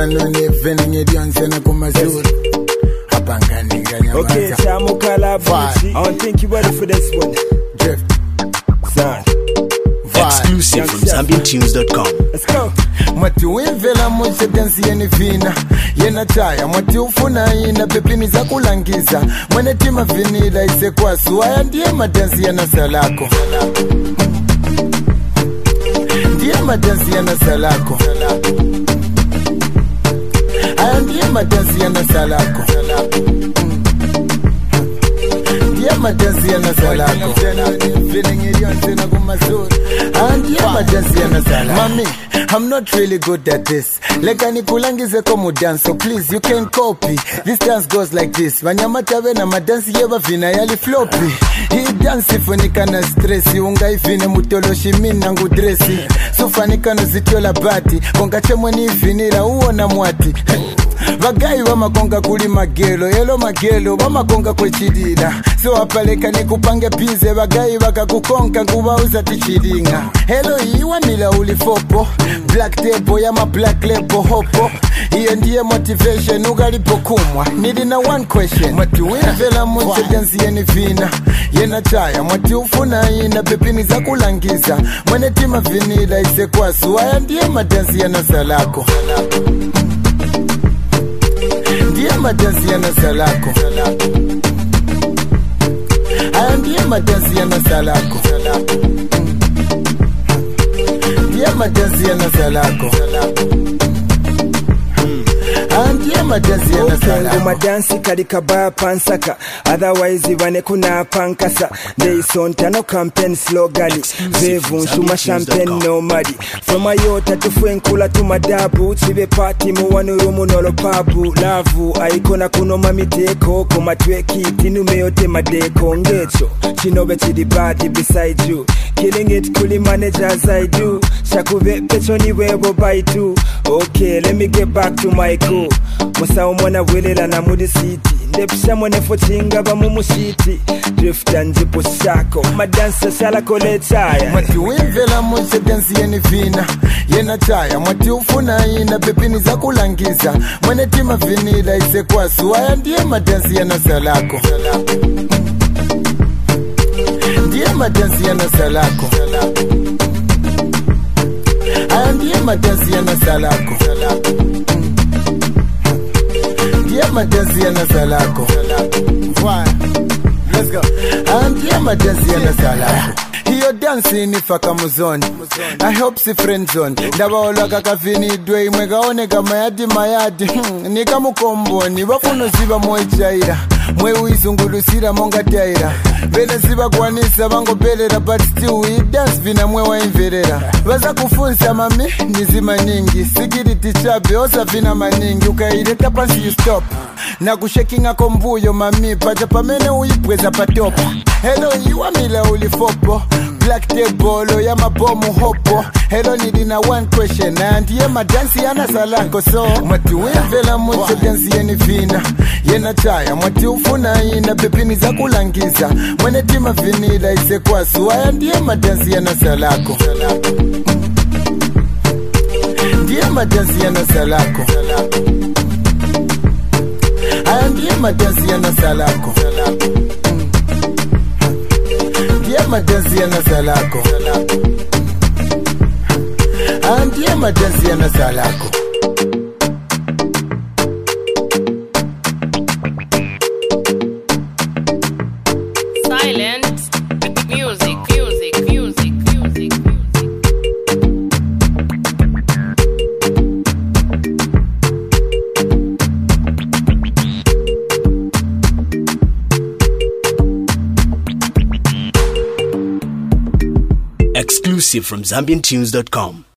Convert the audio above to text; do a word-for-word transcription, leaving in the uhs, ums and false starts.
Kanone feeling it Beyonce na kumazuri. Hapangani nganya mata. Okay, Chamu Kalabuchi. I don't think you ready for this one. Drift. Son. Exclusive from Zambian Tunes dot com. Let's go. Mwati wimvela mwishe dansi yeni fina Yena chaya mwati ufuna ina pepini za kulangiza Mwene tima vinila ise kwa suwaya ndiye madansi ya nasalako Ndiye madansi ya nasalako Aya ndiye madansi ya nasalako Ndiye madansi ya nasalako Feeling it Beyonce na kumazuri Ndiye madansi ya nasalako Mami, I'm not really good at this. Like I nikulangize komu dance, so please you can copy. This dance goes like this. Wanyamata wena madansi yeba vina yali floppy. Hii dance ifunika na stressi. Unga ifine mutoloshi mina ngu dressi. Sufanika no zitiola bati. Konga chemwe ni ifinira uona mwati. Vagayi wamakonga kuli magelo. Yelo magelo wamakonga kwe chidina. So apaleka nikupange pize. Vagayi waka kukonga nguwa uza tichiringa. Hello iwa mila ulifopo. Black table ya ma black label hopo. Hiyo ndiye motivation ugalipo kumwa. Nidi na one question. Mwati wivela mwisho dansi yeni vina Yena chaya mwati ufuna ina pepini za kulangiza Mwene tima vinila ise kwa suwaya ndiye madansi ya nasalako Ndiye madansi ya nasalako Aya ndiye madansi ya nasalako Ndiye madansi ya nasalako Ndiye madansi ya nasalako Madansi kalika baya pansaka Otherwise vane kuna pankasa They sonta no campaign slogani Vevu nshuma champagne no madi From a yota to fwenkula to madabu Chive party mu wanurumu nolo pabu Lavu aikona kuno mamiteko Koma tweki tinu meyote madeko Ngecho chinobe chidi body beside you Killing it kuli manager as I do Shakuve pecho ni webo by two Okay, let me get back to my cool Musa umona welela na mudi city Ndepisha mwene fochinga ba mumu shiti Drifta njipo shako Madansa shala kole chaya Mwati wimvela mwishe dansi yeni vina Yena chaya mwati ufuna ina pepini za kulangiza Mwene tima vinila ise kwa suwaya ndiye madansi ya nasalako Ndiye madansi ya nasalako Aya ndiye madansi ya nasalako Ndiye madansi ya nasalako Let's go. Aya ndiye madansi ya nasalako Hiyo dansi ni faka muzoni I hope si friend zone Ndaba ola kakafini dwe Mwega one kama yadi mayadi hmm. Nika mukomboni Wafuno ziba moichaira Mwe uizungulusira monga taira Vele ziba kwanisa bango belera But still we dance vina mwe wa inverera Waza kufunza mami nizima nyingi Security chabe osa vina maningi Ukaireta pansi you stop Na kushekinga kombuyo mami Pacha pamene uipweza patopa Hello iwa mila ulifopo Black table ya mabomu hopo Hello nidi na one question Na ndiye madansi ya nasalako So mwati wivela mwisho dansi yeni vina Yena chaya mwati ufuna ina pepini za kulangiza Mwene tima vinila ise kwa suwaya ndiye madansi ya nasalako Ndiye madansi ya nasalako Aya ndiye madansi ya nasalako Ndiye madansi ya nasalako Aya ndiye madansi ya nasalako Silent music, music, music, music, music. Exclusive from Zambian Tunes dot com.